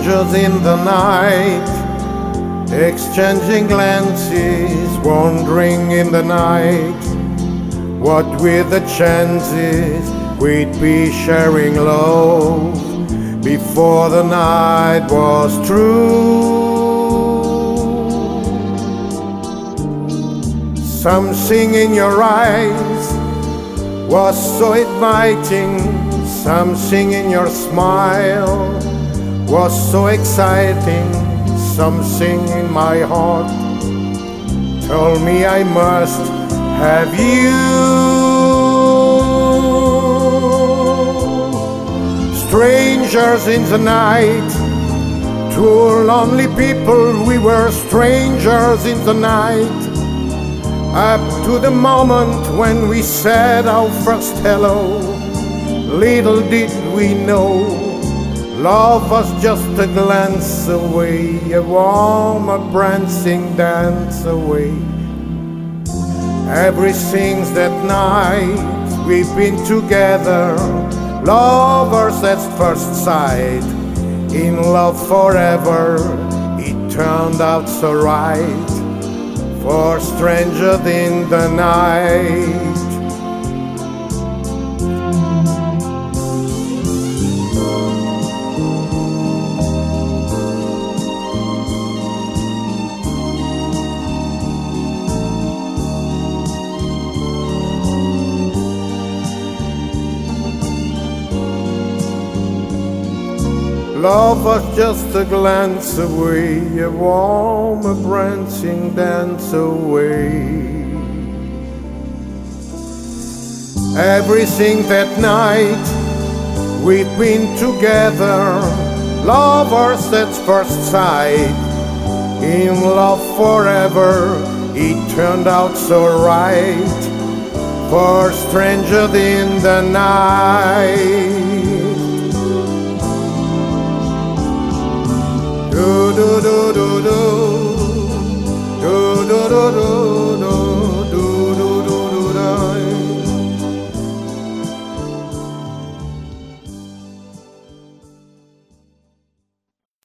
strangers in the night, exchanging glances, wandering in the night. What were the chances we'd be sharing love before the night was through? Something in your eyes was so inviting, something in your smile was so exciting, something in my heart told me I must have you. Strangers in the night, two lonely people, we were strangers in the night. Up to the moment when we said our first hello, little did we know, love was just a glance away, a warm, a prancing dance away. Everything's that night we've been together, lovers at first sight, in love forever. It turned out so right for strangers in the night. Love was just a glance away, a warm, a prancing dance away. Everything that night we'd been together, lovers at first sight, in love forever. It turned out so right for strangers in the night. Do do do do do do do do do.